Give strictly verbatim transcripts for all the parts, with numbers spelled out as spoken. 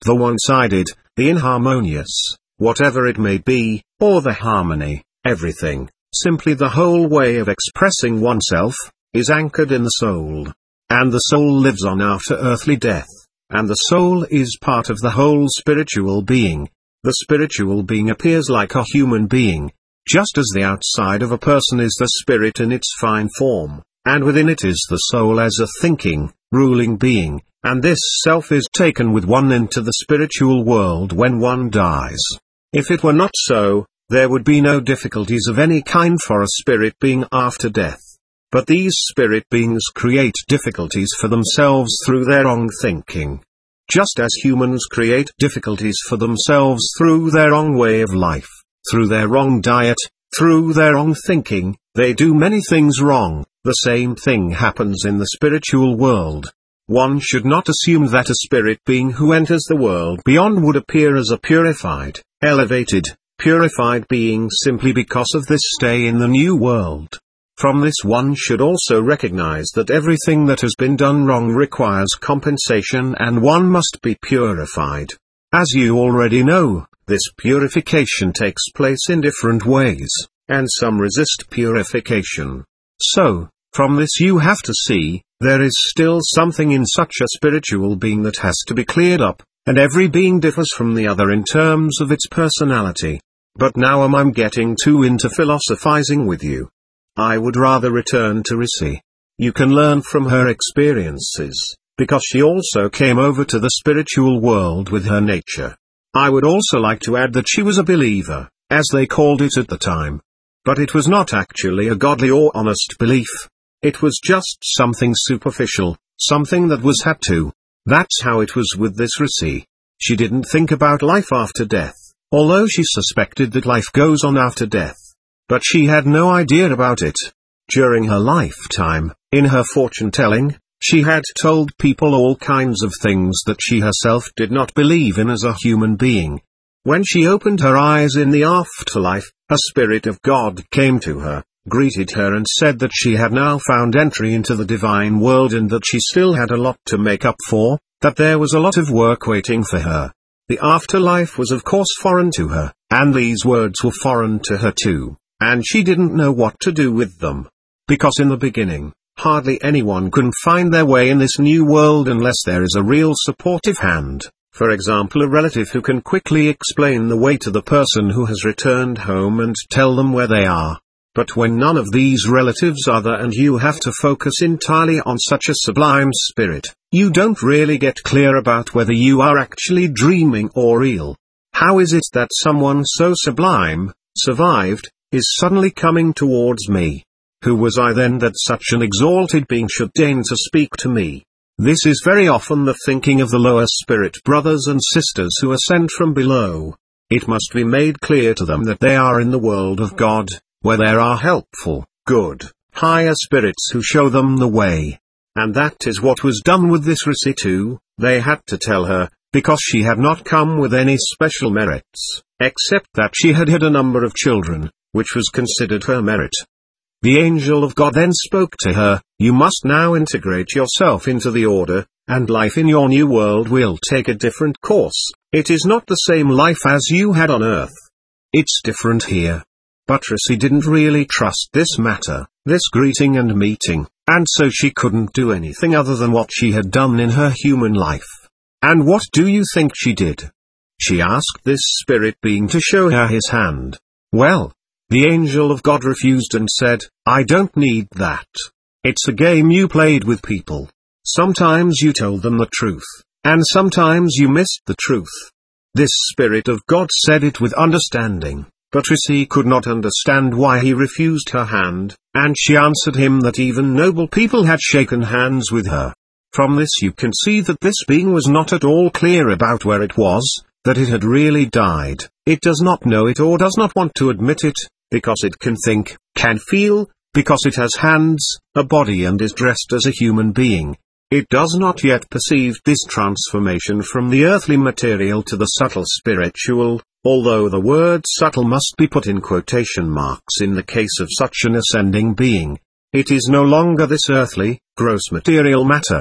the one-sided, the inharmonious, whatever it may be, or the harmony, everything, simply the whole way of expressing oneself, is anchored in the soul. And the soul lives on after earthly death, and the soul is part of the whole spiritual being. The spiritual being appears like a human being, just as the outside of a person is the spirit in its fine form, and within it is the soul as a thinking, ruling being, and this self is taken with one into the spiritual world when one dies. If it were not so, there would be no difficulties of any kind for a spirit being after death. But these spirit beings create difficulties for themselves through their wrong thinking. Just as humans create difficulties for themselves through their wrong way of life, through their wrong diet, through their wrong thinking, they do many things wrong. The same thing happens in the spiritual world. One should not assume that a spirit being who enters the world beyond would appear as a purified, elevated, purified being simply because of this stay in the new world. From this one should also recognize that everything that has been done wrong requires compensation and one must be purified. As you already know, this purification takes place in different ways, and some resist purification. So, from this you have to see, there is still something in such a spiritual being that has to be cleared up, and every being differs from the other in terms of its personality. But now am I getting too into philosophizing with you? I would rather return to Risi. You can learn from her experiences, because she also came over to the spiritual world with her nature. I would also like to add that she was a believer, as they called it at the time. But it was not actually a godly or honest belief. It was just something superficial, something that was had to. That's how it was with this Risi. She didn't think about life after death, although she suspected that life goes on after death. But she had no idea about it. During her lifetime, in her fortune-telling, she had told people all kinds of things that she herself did not believe in as a human being. When she opened her eyes in the afterlife, a spirit of God came to her, greeted her and said that she had now found entry into the divine world and that she still had a lot to make up for, that there was a lot of work waiting for her. The afterlife was of course foreign to her, and these words were foreign to her too. And she didn't know what to do with them. Because in the beginning, hardly anyone can find their way in this new world unless there is a real supportive hand, for example a relative who can quickly explain the way to the person who has returned home and tell them where they are. But when none of these relatives are there and you have to focus entirely on such a sublime spirit, you don't really get clear about whether you are actually dreaming or real. How is it that someone so sublime, survived, is suddenly coming towards me? Who was I then that such an exalted being should deign to speak to me? This is very often the thinking of the lower spirit brothers and sisters who are sent from below. It must be made clear to them that they are in the world of God, where there are helpful, good, higher spirits who show them the way. And that is what was done with this Risi too. They had to tell her, because she had not come with any special merits, except that she had had a number of children, which was considered her merit. The angel of God then spoke to her, you must now integrate yourself into the order, and life in your new world will take a different course. It is not the same life as you had on earth. It's different here. But Risi didn't really trust this matter, this greeting and meeting, and so she couldn't do anything other than what she had done in her human life. And what do you think she did? She asked this spirit being to show her his hand. Well, the angel of God refused and said, I don't need that. It's a game you played with people. Sometimes you told them the truth, and sometimes you missed the truth. This spirit of God said it with understanding, but Risi could not understand why he refused her hand, and she answered him that even noble people had shaken hands with her. From this you can see that this being was not at all clear about where it was, that it had really died. It does not know it or does not want to admit it, because it can think, can feel, because it has hands, a body and is dressed as a human being. It does not yet perceive this transformation from the earthly material to the subtle spiritual, although the word subtle must be put in quotation marks in the case of such an ascending being. It is no longer this earthly, gross material matter.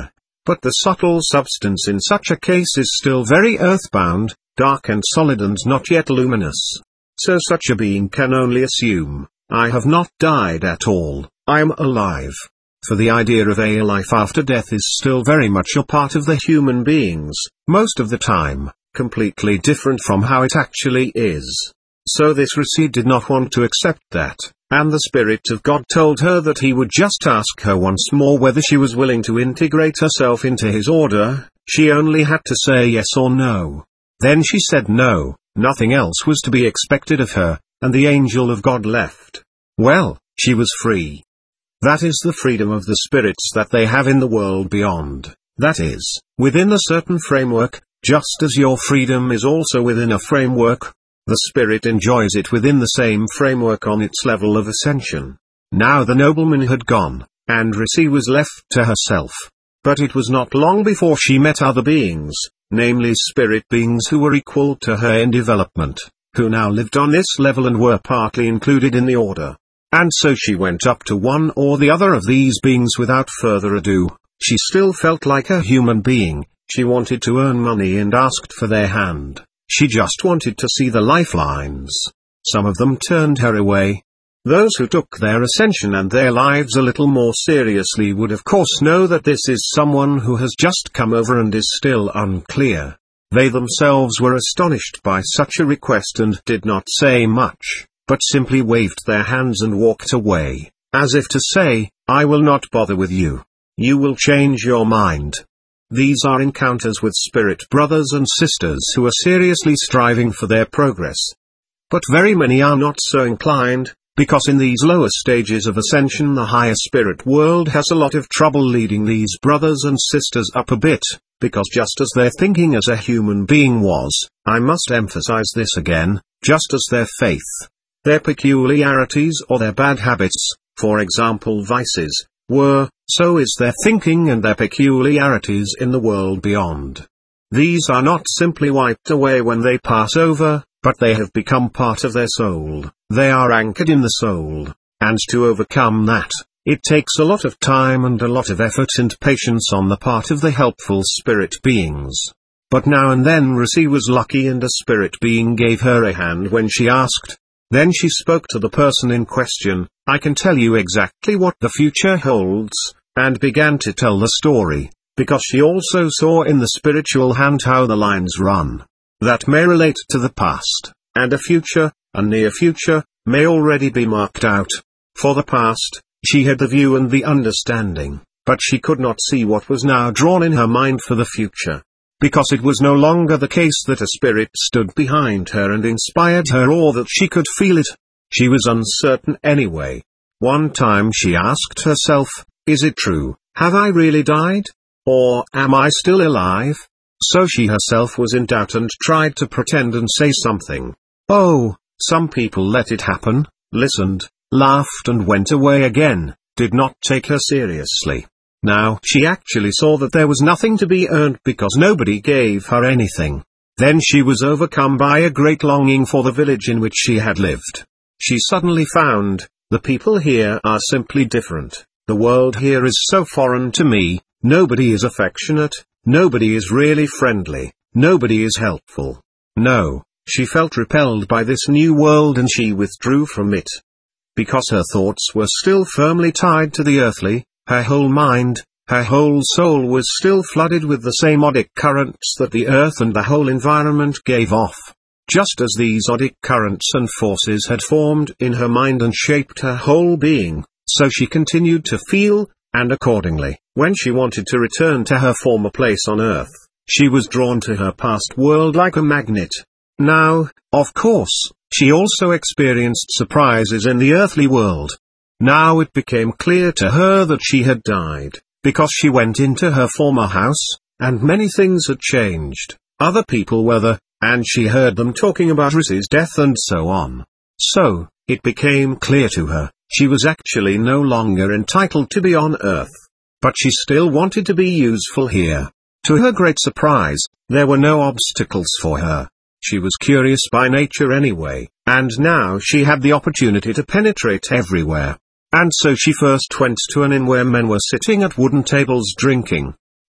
But the subtle substance in such a case is still very earthbound, dark and solid and not yet luminous. So such a being can only assume, I have not died at all, I am alive. For the idea of a life after death is still very much a part of the human beings, most of the time, completely different from how it actually is. So this Rishi did not want to accept that, and the Spirit of God told her that he would just ask her once more whether she was willing to integrate herself into his order. She only had to say yes or no. Then she said no, nothing else was to be expected of her, and the angel of God left. Well, she was free. That is the freedom of the spirits that they have in the world beyond, that is, within a certain framework, just as your freedom is also within a framework. The spirit enjoys it within the same framework on its level of ascension. Now the nobleman had gone, and Rishi was left to herself. But it was not long before she met other beings, namely spirit beings who were equal to her in development, who now lived on this level and were partly included in the order. And so she went up to one or the other of these beings without further ado. She still felt like a human being, she wanted to earn money and asked for their hand. She just wanted to see the lifelines. Some of them turned her away. Those who took their ascension and their lives a little more seriously would of course know that this is someone who has just come over and is still unclear. They themselves were astonished by such a request and did not say much, but simply waved their hands and walked away, as if to say, I will not bother with you. You will change your mind. These are encounters with spirit brothers and sisters who are seriously striving for their progress. But very many are not so inclined, because in these lower stages of ascension the higher spirit world has a lot of trouble leading these brothers and sisters up a bit, because just as their thinking as a human being was, I must emphasize this again, just as their faith, their peculiarities or their bad habits, for example vices, were, so is their thinking and their peculiarities in the world beyond. These are not simply wiped away when they pass over, but they have become part of their soul, they are anchored in the soul, and to overcome that, it takes a lot of time and a lot of effort and patience on the part of the helpful spirit beings. But now and then Rishi was lucky and a spirit being gave her a hand when she asked. Then she spoke to the person in question, I can tell you exactly what the future holds, and began to tell the story, because she also saw in the spiritual hand how the lines run. That may relate to the past, and a future, a near future, may already be marked out. For the past, she had the view and the understanding, but she could not see what was now drawn in her mind for the future. Because it was no longer the case that a spirit stood behind her and inspired her or that she could feel it. She was uncertain anyway. One time she asked herself, is it true, have I really died? Or am I still alive? So she herself was in doubt and tried to pretend and say something. Oh, some people let it happen, listened, laughed and went away again, did not take her seriously. Now she actually saw that there was nothing to be earned because nobody gave her anything. Then she was overcome by a great longing for the village in which she had lived. She suddenly found, the people here are simply different, the world here is so foreign to me, nobody is affectionate, nobody is really friendly, nobody is helpful. No, she felt repelled by this new world and she withdrew from it. Because her thoughts were still firmly tied to the earthly, her whole mind, her whole soul was still flooded with the same odic currents that the earth and the whole environment gave off. Just as these odic currents and forces had formed in her mind and shaped her whole being, so she continued to feel, and accordingly, when she wanted to return to her former place on earth, she was drawn to her past world like a magnet. Now, of course, she also experienced surprises in the earthly world. Now it became clear to her that she had died, because she went into her former house, and many things had changed. Other people were there, and she heard them talking about Rishi's death and so on. So, it became clear to her, she was actually no longer entitled to be on earth. But she still wanted to be useful here. To her great surprise, there were no obstacles for her. She was curious by nature anyway, and now she had the opportunity to penetrate everywhere. And so she first went to an inn where men were sitting at wooden tables drinking.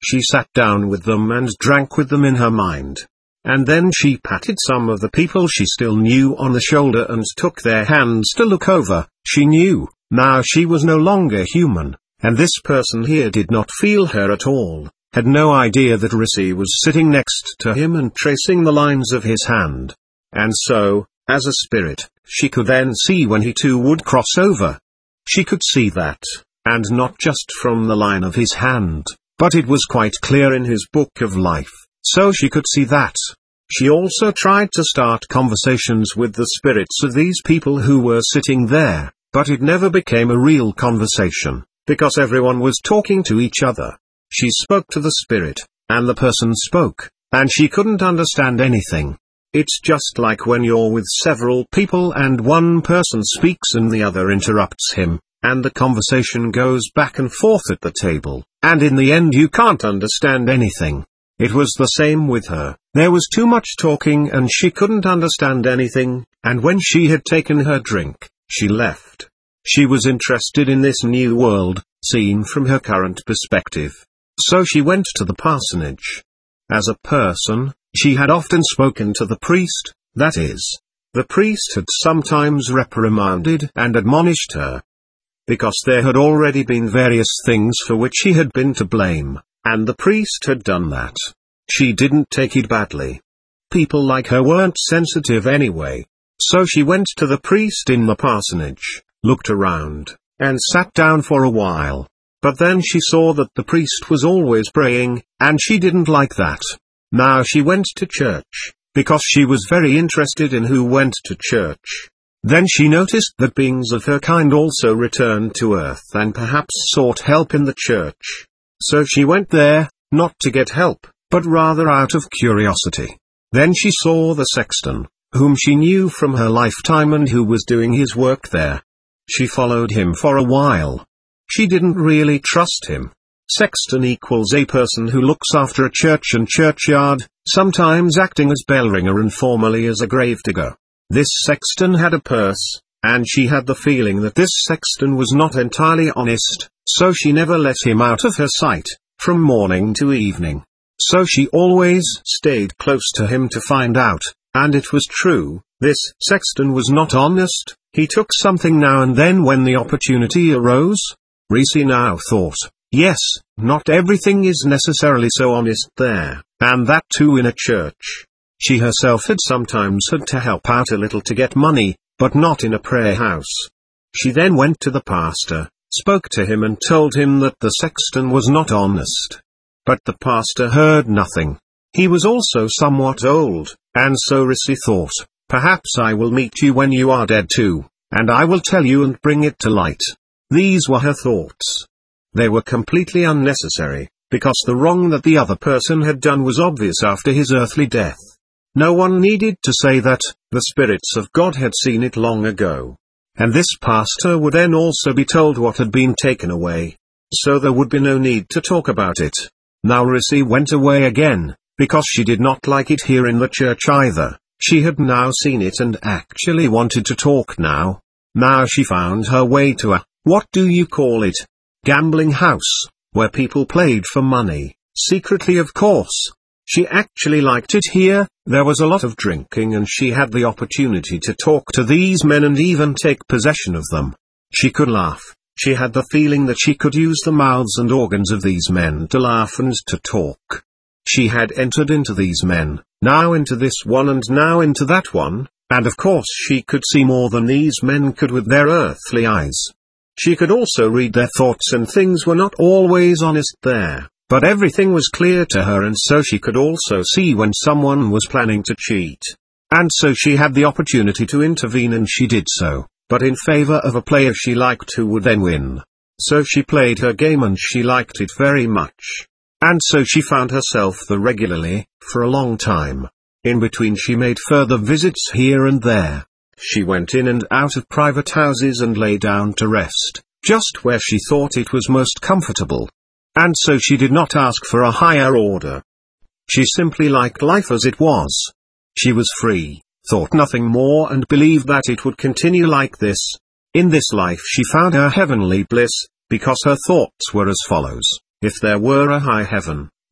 She sat down with them and drank with them in her mind. And then she patted some of the people she still knew on the shoulder and took their hands to look over. She knew, now she was no longer human, and this person here did not feel her at all, had no idea that Rissy was sitting next to him and tracing the lines of his hand. And so, as a spirit, she could then see when he too would cross over. She could see that, and not just from the line of his hand, but it was quite clear in his book of life. So she could see that. She also tried to start conversations with the spirits of these people who were sitting there, but it never became a real conversation, because everyone was talking to each other. She spoke to the spirit, and the person spoke, and she couldn't understand anything. It's just like when you're with several people and one person speaks and the other interrupts him, and the conversation goes back and forth at the table, and in the end you can't understand anything. It was the same with her. There was too much talking and she couldn't understand anything, and when she had taken her drink, she left. She was interested in this new world, seen from her current perspective. So she went to the parsonage. As a person, she had often spoken to the priest, that is, the priest had sometimes reprimanded and admonished her, because there had already been various things for which she had been to blame. And the priest had done that. She didn't take it badly. People like her weren't sensitive anyway. So she went to the priest in the parsonage, looked around, and sat down for a while. But then she saw that the priest was always praying, and she didn't like that. Now she went to church, because she was very interested in who went to church. Then she noticed that beings of her kind also returned to earth and perhaps sought help in the church. So she went there, not to get help, but rather out of curiosity. Then she saw the sexton, whom she knew from her lifetime and who was doing his work there. She followed him for a while. She didn't really trust him. Sexton equals a person who looks after a church and churchyard, sometimes acting as bell ringer and formerly as a gravedigger. This sexton had a purse, and she had the feeling that this sexton was not entirely honest. So she never let him out of her sight, from morning to evening. So she always stayed close to him to find out, and it was true, this sexton was not honest. He took something now and then when the opportunity arose. Rissy now thought, yes, not everything is necessarily so honest there, and that too in a church. She herself had sometimes had to help out a little to get money, but not in a prayer house. She then went to the pastor, spoke to him and told him that the sexton was not honest. But the pastor heard nothing. He was also somewhat old, and so Rissy thought, perhaps I will meet you when you are dead too, and I will tell you and bring it to light. These were her thoughts. They were completely unnecessary, because the wrong that the other person had done was obvious after his earthly death. No one needed to say that, the spirits of God had seen it long ago. And this pastor would then also be told what had been taken away. So there would be no need to talk about it. Now Rissy went away again, because she did not like it here in the church either. She had now seen it and actually wanted to talk now. Now she found her way to a, what do you call it? Gambling house, where people played for money, secretly of course. She actually liked it here. There was a lot of drinking and she had the opportunity to talk to these men and even take possession of them. She could laugh. She had the feeling that she could use the mouths and organs of these men to laugh and to talk. She had entered into these men, now into this one and now into that one, and of course she could see more than these men could with their earthly eyes. She could also read their thoughts and things were not always honest there, but everything was clear to her and so she could also see when someone was planning to cheat. And so she had the opportunity to intervene and she did so, but in favor of a player she liked who would then win. So she played her game and she liked it very much. And so she found herself there regularly, for a long time. In between she made further visits here and there. She went in and out of private houses and lay down to rest, just where she thought it was most comfortable. And so she did not ask for a higher order. She simply liked life as it was. She was free, thought nothing more and believed that it would continue like this. In this life she found her heavenly bliss, because her thoughts were as follows: if there were a high heaven,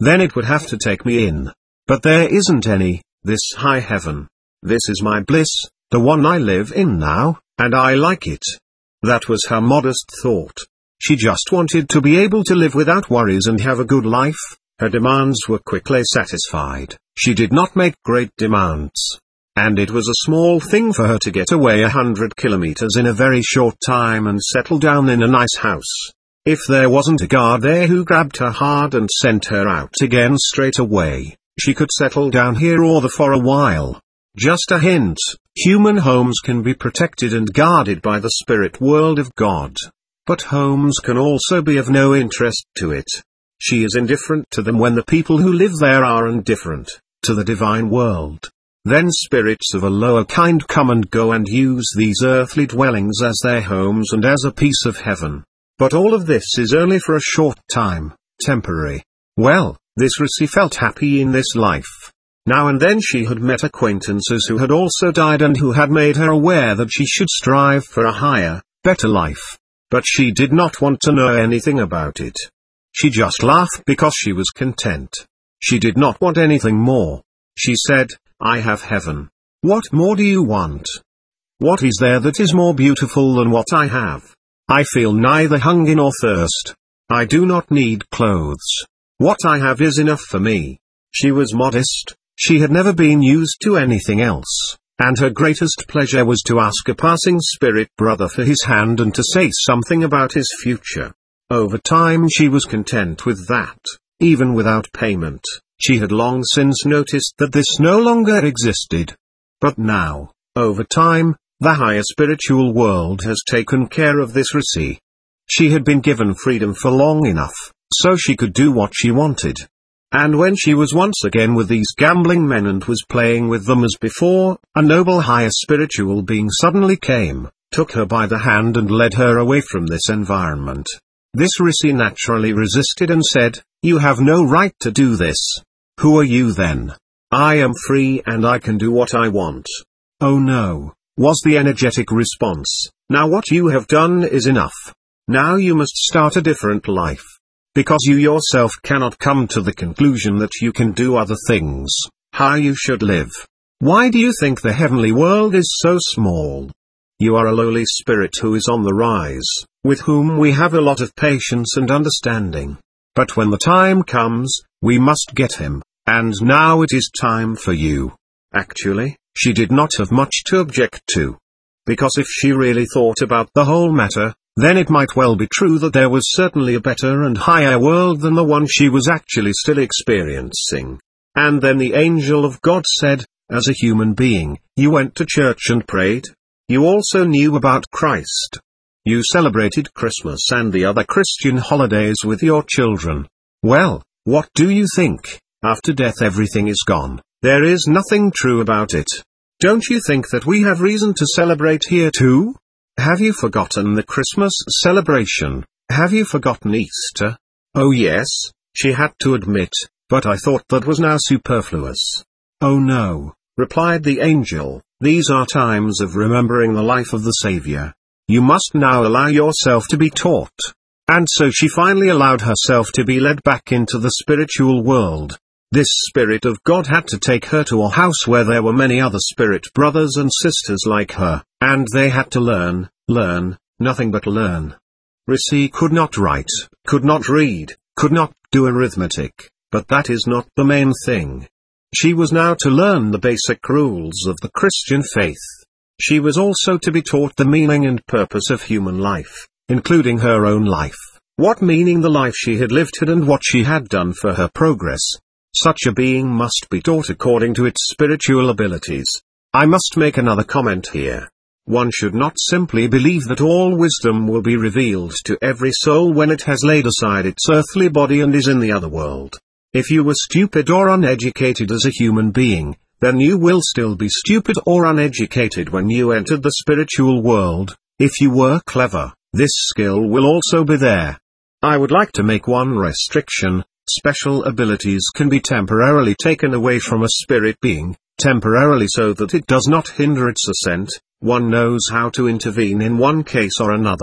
then it would have to take me in. But there isn't any, this high heaven. This is my bliss, the one I live in now, and I like it. That was her modest thought. She just wanted to be able to live without worries and have a good life. Her demands were quickly satisfied. She did not make great demands. And it was a small thing for her to get away a hundred kilometers in a very short time and settle down in a nice house. If there wasn't a guard there who grabbed her hard and sent her out again straight away, she could settle down here or there for a while. Just a hint, human homes can be protected and guarded by the spirit world of God. But homes can also be of no interest to it. She is indifferent to them when the people who live there are indifferent to the divine world. Then spirits of a lower kind come and go and use these earthly dwellings as their homes and as a piece of heaven. But all of this is only for a short time, temporary. Well, this Risi felt happy in this life. Now and then she had met acquaintances who had also died and who had made her aware that she should strive for a higher, better life. But she did not want to know anything about it. She just laughed because she was content. She did not want anything more. She said, I have heaven. What more do you want? What is there that is more beautiful than what I have? I feel neither hunger nor thirst. I do not need clothes. What I have is enough for me. She was modest. She had never been used to anything else, and her greatest pleasure was to ask a passing spirit brother for his hand and to say something about his future. Over time she was content with that, even without payment. She had long since noticed that this no longer existed. But now, over time, the higher spiritual world has taken care of this Risi. She had been given freedom for long enough, so she could do what she wanted. And when she was once again with these gambling men and was playing with them as before, a noble higher spiritual being suddenly came, took her by the hand and led her away from this environment. This Risi naturally resisted and said, You have no right to do this. Who are you then? I am free and I can do what I want. Oh no, was the energetic response. Now what you have done is enough. Now you must start a different life. Because you yourself cannot come to the conclusion that you can do other things, how you should live. Why do you think the heavenly world is so small? You are a lowly spirit who is on the rise, with whom we have a lot of patience and understanding. But when the time comes, we must get him, and now it is time for you. Actually, she did not have much to object to. Because if she really thought about the whole matter, then it might well be true that there was certainly a better and higher world than the one she was actually still experiencing. And then the angel of God said, as a human being, you went to church and prayed. You also knew about Christ. You celebrated Christmas and the other Christian holidays with your children. Well, what do you think? After death everything is gone. There is nothing true about it. Don't you think that we have reason to celebrate here too? Have you forgotten the Christmas celebration? Have you forgotten Easter? Oh yes, she had to admit, but I thought that was now superfluous. Oh no, replied the angel, these are times of remembering the life of the Savior. You must now allow yourself to be taught. And so she finally allowed herself to be led back into the spiritual world. This Spirit of God had to take her to a house where there were many other spirit brothers and sisters like her, and they had to learn, learn, nothing but learn. Risi could not write, could not read, could not do arithmetic, but that is not the main thing. She was now to learn the basic rules of the Christian faith. She was also to be taught the meaning and purpose of human life, including her own life, what meaning the life she had lived had and what she had done for her progress. Such a being must be taught according to its spiritual abilities. I must make another comment here. One should not simply believe that all wisdom will be revealed to every soul when it has laid aside its earthly body and is in the other world. If you were stupid or uneducated as a human being, then you will still be stupid or uneducated when you entered the spiritual world. If you were clever, this skill will also be there. I would like to make one restriction. Special abilities can be temporarily taken away from a spirit being, temporarily so that it does not hinder its ascent. One knows how to intervene in one case or another.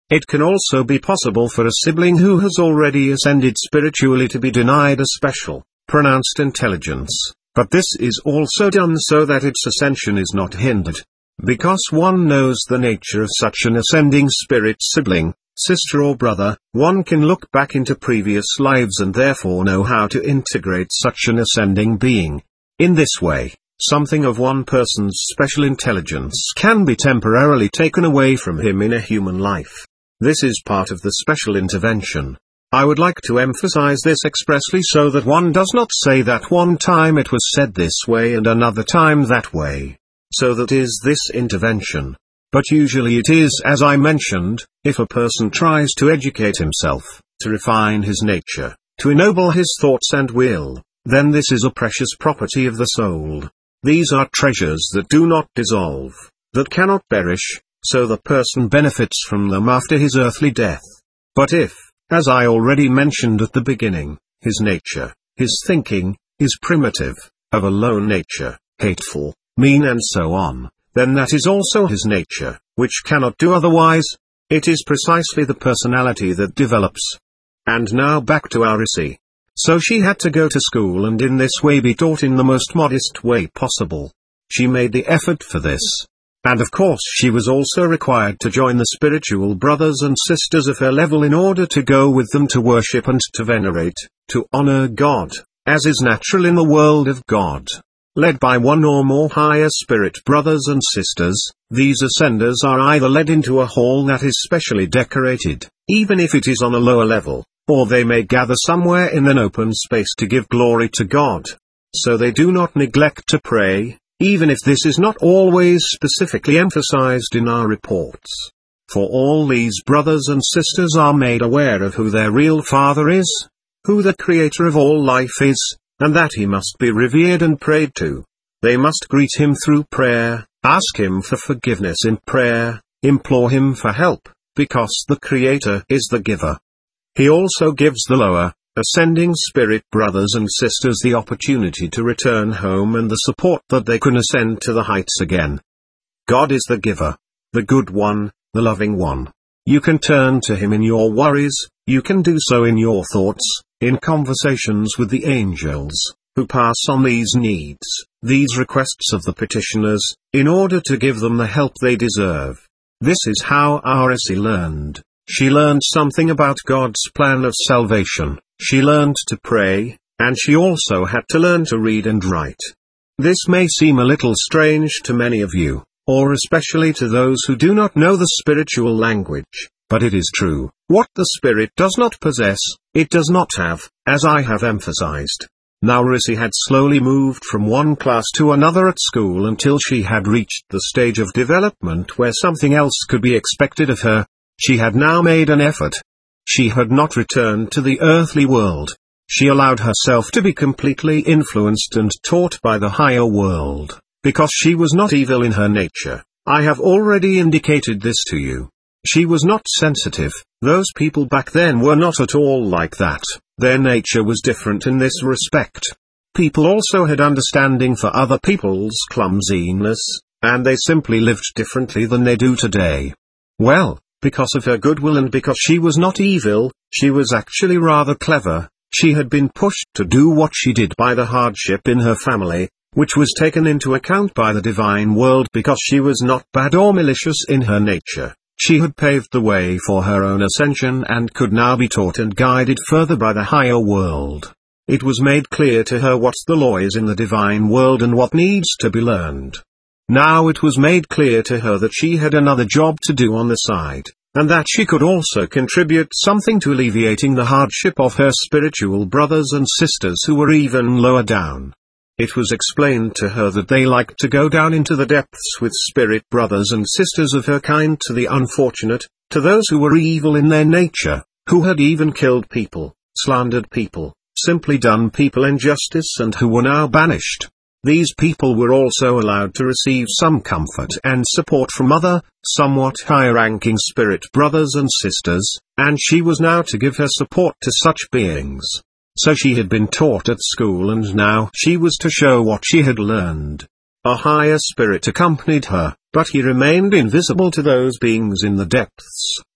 It can also be possible for a sibling who has already ascended spiritually to be denied a special, pronounced intelligence, but this is also done so that its ascension is not hindered. Because one knows the nature of such an ascending spirit sibling, sister or brother, one can look back into previous lives and therefore know how to integrate such an ascending being. In this way, something of one person's special intelligence can be temporarily taken away from him in a human life. This is part of the special intervention. I would like to emphasize this expressly so that one does not say that one time it was said this way and another time that way. So that is this intervention. But usually it is as I mentioned, if a person tries to educate himself, to refine his nature, to ennoble his thoughts and will, then this is a precious property of the soul. These are treasures that do not dissolve, that cannot perish, so the person benefits from them after his earthly death. But if, as I already mentioned at the beginning, his nature, his thinking, is primitive, of a low nature, hateful, mean and so on, then that is also his nature, which cannot do otherwise. It is precisely the personality that develops. And now back to Arisi. So she had to go to school and in this way be taught in the most modest way possible. She made the effort for this. And of course she was also required to join the spiritual brothers and sisters of her level in order to go with them to worship and to venerate, to honor God, as is natural in the world of God. Led by one or more higher spirit brothers and sisters, these ascenders are either led into a hall that is specially decorated, even if it is on a lower level, or they may gather somewhere in an open space to give glory to God. So they do not neglect to pray, even if this is not always specifically emphasized in our reports. For all these brothers and sisters are made aware of who their real Father is, who the Creator of all life is, and that he must be revered and prayed to. They must greet him through prayer, ask him for forgiveness in prayer, implore him for help, because the Creator is the giver. He also gives the lower, ascending spirit brothers and sisters the opportunity to return home and the support that they can ascend to the heights again. God is the giver, the good one, the loving one. You can turn to him in your worries, you can do so in your thoughts, in conversations with the angels, who pass on these needs, these requests of the petitioners, in order to give them the help they deserve. This is how Arisi learned. She learned something about God's plan of salvation, she learned to pray, and she also had to learn to read and write. This may seem a little strange to many of you, or especially to those who do not know the spiritual language, but it is true. What the spirit does not possess, it does not have, as I have emphasized. Now Arisi had slowly moved from one class to another at school until she had reached the stage of development where something else could be expected of her. She had now made an effort. She had not returned to the earthly world. She allowed herself to be completely influenced and taught by the higher world, because she was not evil in her nature. I have already indicated this to you. She was not sensitive. Those people back then were not at all like that. Their nature was different in this respect. People also had understanding for other people's clumsiness, and they simply lived differently than they do today. Well, because of her goodwill and because she was not evil, she was actually rather clever. She had been pushed to do what she did by the hardship in her family, which was taken into account by the divine world because she was not bad or malicious in her nature. She had paved the way for her own ascension and could now be taught and guided further by the higher world. It was made clear to her what the law is in the divine world and what needs to be learned. Now it was made clear to her that she had another job to do on the side, and that she could also contribute something to alleviating the hardship of her spiritual brothers and sisters who were even lower down. It was explained to her that they liked to go down into the depths with spirit brothers and sisters of her kind to the unfortunate, to those who were evil in their nature, who had even killed people, slandered people, simply done people injustice and who were now banished. These people were also allowed to receive some comfort and support from other, somewhat higher-ranking spirit brothers and sisters, and she was now to give her support to such beings. So she had been taught at school and now she was to show what she had learned. A higher spirit accompanied her, but he remained invisible to those beings in the depths,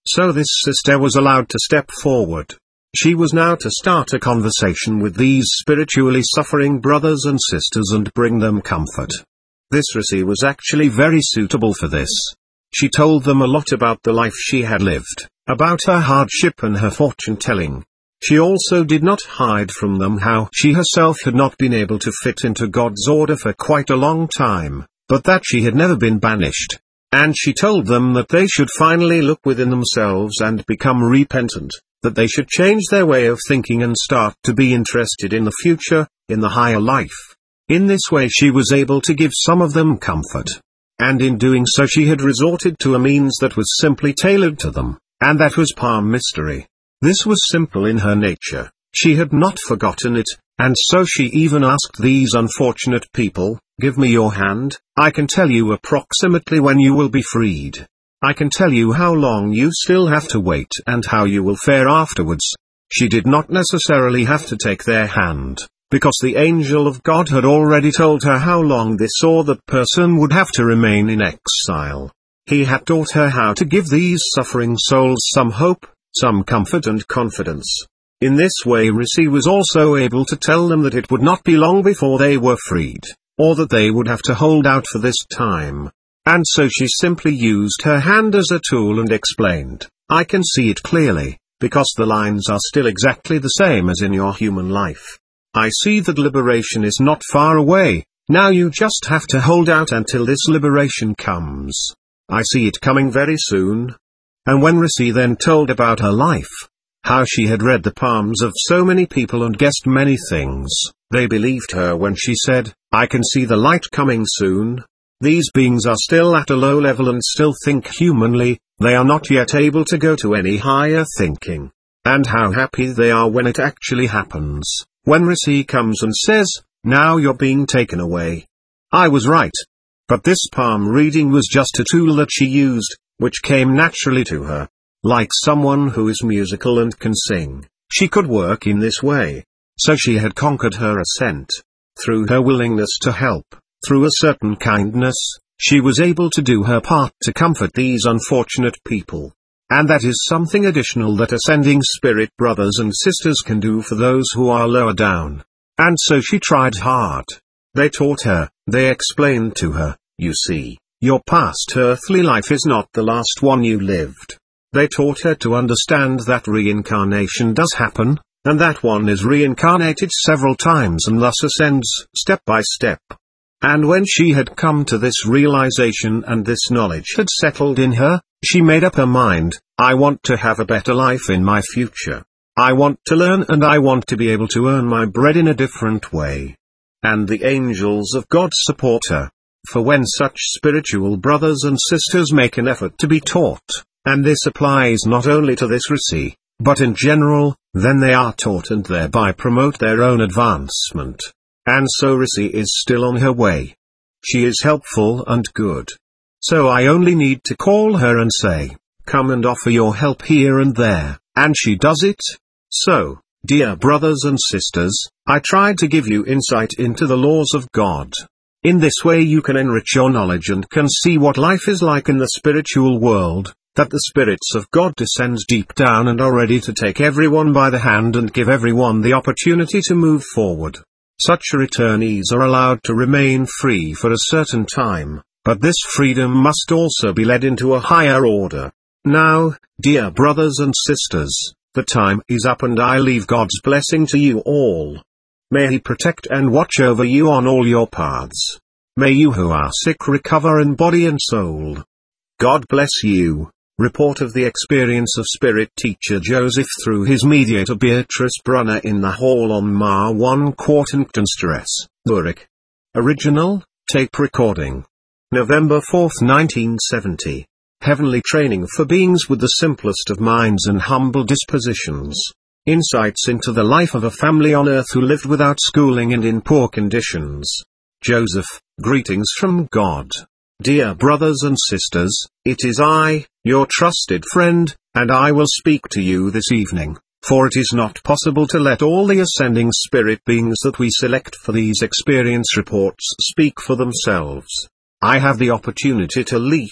So this sister was allowed to step forward. She was now to start a conversation with these spiritually suffering brothers and sisters and bring them comfort. This Risi was actually very suitable for this. She told them a lot about the life she had lived, about her hardship and her fortune-telling. She also did not hide from them how she herself had not been able to fit into God's order for quite a long time, but that she had never been banished. And she told them that they should finally look within themselves and become repentant, that they should change their way of thinking and start to be interested in the future, in the higher life. In this way she was able to give some of them comfort. And in doing so she had resorted to a means that was simply tailored to them, and that was palm mystery. This was simple in her nature, she had not forgotten it, and so she even asked these unfortunate people, "Give me your hand, I can tell you approximately when you will be freed. I can tell you how long you still have to wait and how you will fare afterwards." She did not necessarily have to take their hand, because the angel of God had already told her how long this or that person would have to remain in exile. He had taught her how to give these suffering souls some hope, some comfort and confidence. In this way Risi was also able to tell them that it would not be long before they were freed, or that they would have to hold out for this time. And so she simply used her hand as a tool and explained, "I can see it clearly, because the lines are still exactly the same as in your human life. I see that liberation is not far away, now you just have to hold out until this liberation comes. I see it coming very soon." And when Risi then told about her life, how she had read the palms of so many people and guessed many things, they believed her when she said, "I can see the light coming soon." These beings are still at a low level and still think humanly, they are not yet able to go to any higher thinking. And how happy they are when it actually happens, when Risi comes and says, "Now you're being taken away." I was right. But this palm reading was just a tool that she used, which came naturally to her. Like someone who is musical and can sing, she could work in this way. So she had conquered her ascent. Through her willingness to help, through a certain kindness, she was able to do her part to comfort these unfortunate people. And that is something additional that ascending spirit brothers and sisters can do for those who are lower down. And so she tried hard. They taught her, they explained to her, "You see, your past earthly life is not the last one you lived." They taught her to understand that reincarnation does happen, and that one is reincarnated several times and thus ascends step by step. And when she had come to this realization and this knowledge had settled in her, she made up her mind, "I want to have a better life in my future. I want to learn and I want to be able to earn my bread in a different way." And the angels of God support her. For when such spiritual brothers and sisters make an effort to be taught, and this applies not only to this Risi, but in general, then they are taught and thereby promote their own advancement. And so Risi is still on her way. She is helpful and good. So I only need to call her and say, "Come and offer your help here and there," and she does it. So, dear brothers and sisters, I tried to give you insight into the laws of God. In this way you can enrich your knowledge and can see what life is like in the spiritual world, that the spirits of God descends deep down and are ready to take everyone by the hand and give everyone the opportunity to move forward. Such returnees are allowed to remain free for a certain time, but this freedom must also be led into a higher order. Now, dear brothers and sisters, the time is up and I leave God's blessing to you all. May He protect and watch over you on all your paths. May you who are sick recover in body and soul. God bless you. Report of the experience of Spirit Teacher Joseph through his mediator Beatrice Brunner in the Hall on Ma one Quartenstrasse, Zurich. Original, tape recording. November fourth nineteen seventy. Heavenly training for beings with the simplest of minds and humble dispositions. Insights into the life of a family on earth who lived without schooling and in poor conditions. Joseph, greetings from God. Dear brothers and sisters, it is I, your trusted friend, and I will speak to you this evening, for it is not possible to let all the ascending spirit beings that we select for these experience reports speak for themselves. I have the opportunity to leave,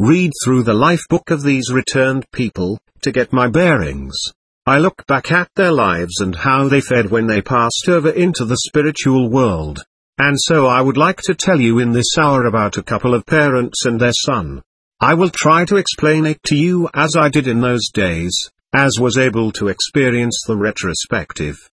read through the life book of these returned people, to get my bearings. I look back at their lives and how they fared when they passed over into the spiritual world. And so I would like to tell you in this hour about a couple of parents and their son. I will try to explain it to you as I did in those days, as was able to experience the retrospective.